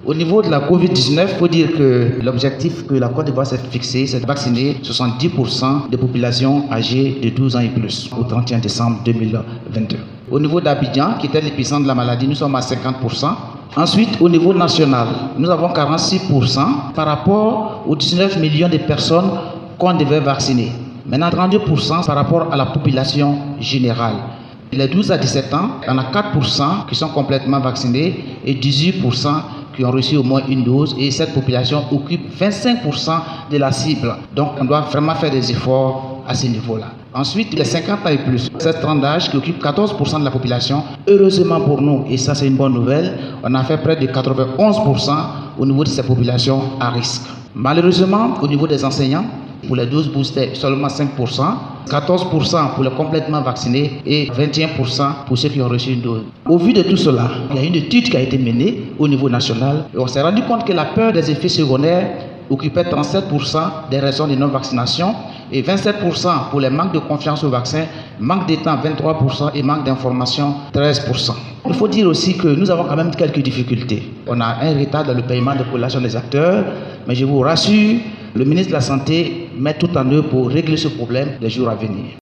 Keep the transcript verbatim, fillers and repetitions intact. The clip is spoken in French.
Au niveau de la Covid dix-neuf, il faut dire que l'objectif que la Côte d'Ivoire s'est fixé, c'est de vacciner soixante-dix pour cent des populations âgées de douze ans et plus au trente et un décembre deux mille vingt-deux. Au niveau d'Abidjan, qui était l'épicentre de la maladie, nous sommes à cinquante pour cent. Ensuite, au niveau national, nous avons quarante-six pour cent par rapport aux dix-neuf millions de personnes qu'on devait vacciner. Maintenant, trente-deux pour cent par rapport à la population générale. Les douze à dix-sept ans, il y en a quatre pour cent qui sont complètement vaccinés et dix-huit pour cent qui ont reçu au moins une dose, et cette population occupe vingt-cinq pour cent de la cible. Donc on doit vraiment faire des efforts à ce niveau-là. Ensuite, les cinquante ans et plus, cette tranche d'âge qui occupe quatorze pour cent de la population, heureusement pour nous, et ça c'est une bonne nouvelle, on a fait près de quatre-vingt-onze pour cent au niveau de ces populations à risque. Malheureusement, au niveau des enseignants, pour les doses boosters, seulement cinq pour cent, quatorze pour cent pour les complètement vaccinés et vingt et un pour cent pour ceux qui ont reçu une dose. Au vu de tout cela, il y a une étude qui a été menée au niveau national et on s'est rendu compte que la peur des effets secondaires occupait trente-sept pour cent des raisons de non-vaccination et vingt-sept pour cent pour les manques de confiance au vaccin, manque d'état vingt-trois pour cent et manque d'information treize pour cent. Il faut dire aussi que nous avons quand même quelques difficultés. On a un retard dans le paiement de population des acteurs, mais je vous rassure, le ministre de la Santé met tout en œuvre pour régler ce problème les jours à venir.